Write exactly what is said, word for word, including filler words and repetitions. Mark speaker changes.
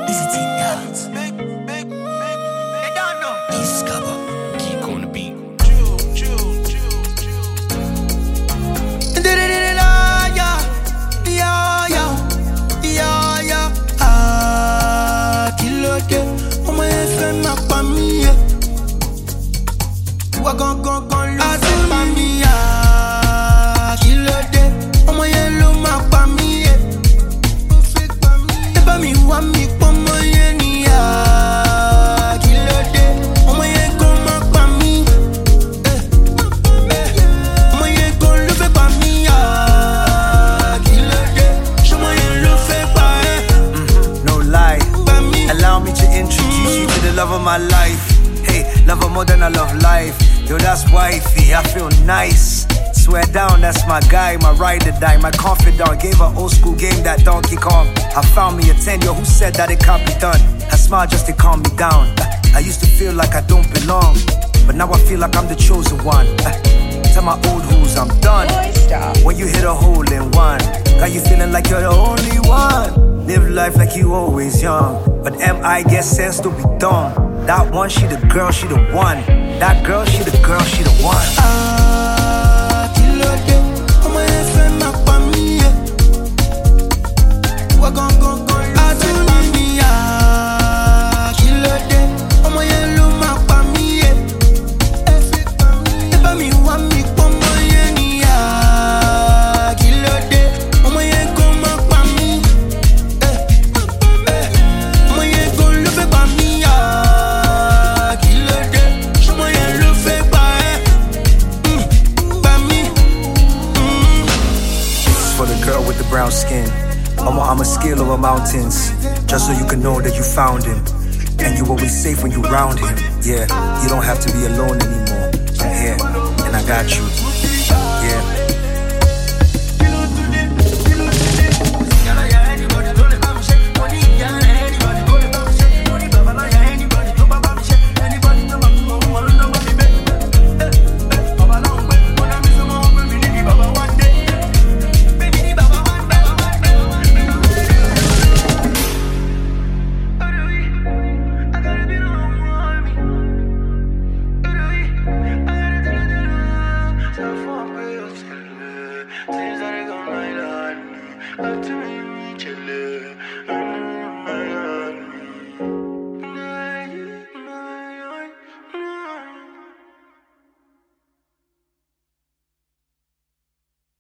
Speaker 1: Love of my life, hey, love her more than I love life. Yo, that's wifey, I feel nice. Swear down, that's my guy, my ride or die, my confidant. Gave her old school game, that Donkey Kong. I found me a ten, yo, who said that it can't be done? I smile just to calm me down. I used to feel like I don't belong, but now I feel like I'm the chosen one. Tell my old who's I'm done. When you hit a hole in one, got you feeling like you're the only one. Live life like you always young, but M I get sense to be dumb. That one, she the girl, she the one. That girl, she the girl, she the one.
Speaker 2: Ah, kilo de, omo ye fe ma pa mi ye. Wa gon gon gon lo fe pa mi ah. Kilo de, omo ye lo ma pa mi ye. E ba mi wa mi po mo ye ni ah. Kilo de, omo ye go ma pa mi. Omo ye go lo fe pa mi ah. Kilo de, omo ye lo fe pa eh. Pa mi.
Speaker 1: This is for the girl with the brown skin. I'ma, I'ma scale over mountains, just so you can know that you found him. And you always safe when you round him. Yeah, you don't have to be alone anymore. I'm here, and I got you.